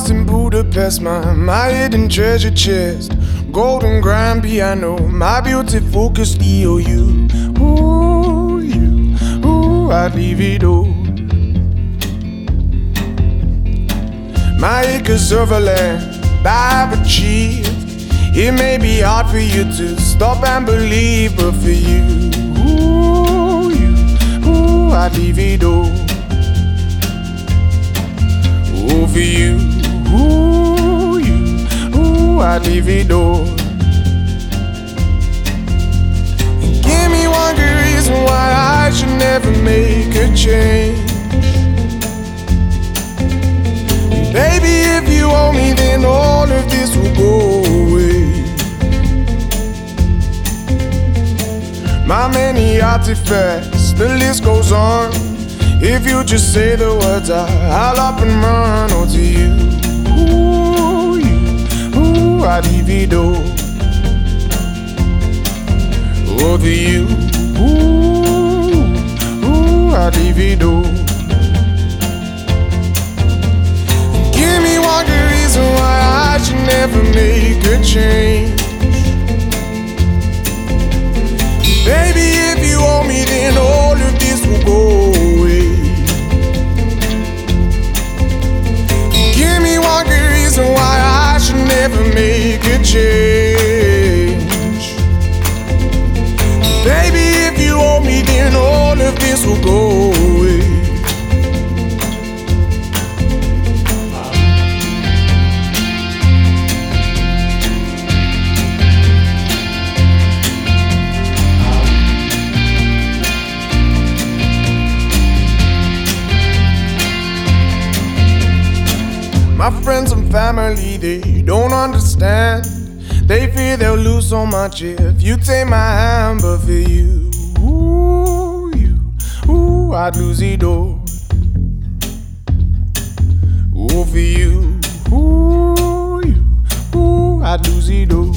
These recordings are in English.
house in Budapest, my hidden treasure chest, golden grand piano, my beautiful Castillo. You, I'd leave it all. My acres of land I've achieved. It may be hard for you to stop and believe, but for you, I'd leave it all. Oh, for you, I'd leave it all. And give me one good reason why I should never make a change. And baby, if you owe me, then all of this will go away. My many artifacts, the list goes on. If you just say the words, I'll up and run. Oh, to you, I'd leave it all. Oh, to you, I'd leave it all. Give me one good reason why I should never make a change. Baby, if you owe me, then all of this will go away. Give me one good reason why I should never make a change. Baby, if you owe me, then all of this will go away. My friends and family, they don't understand. They fear they'll lose so much if you take my hand. But for you, I'd lose it all. Oh, for you, I'd lose it all.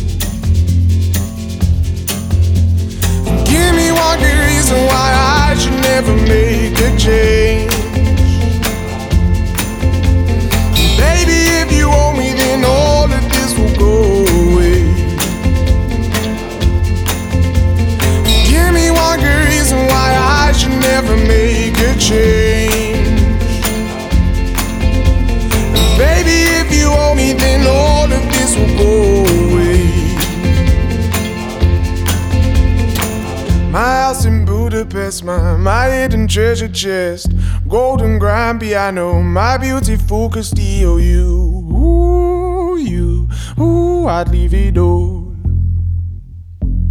Give me one good reason why I should never make a change. Baby, if you owe me, then all of this will go away. Give me one good reason why I should never make a change. Baby, if you owe me, then all of this will go away. My house in Budapest, my hidden treasure chest, golden grand piano, my beautiful Castillo. I'd leave it all.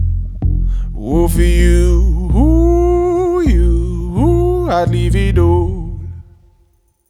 Oh, for you, I'd leave it all.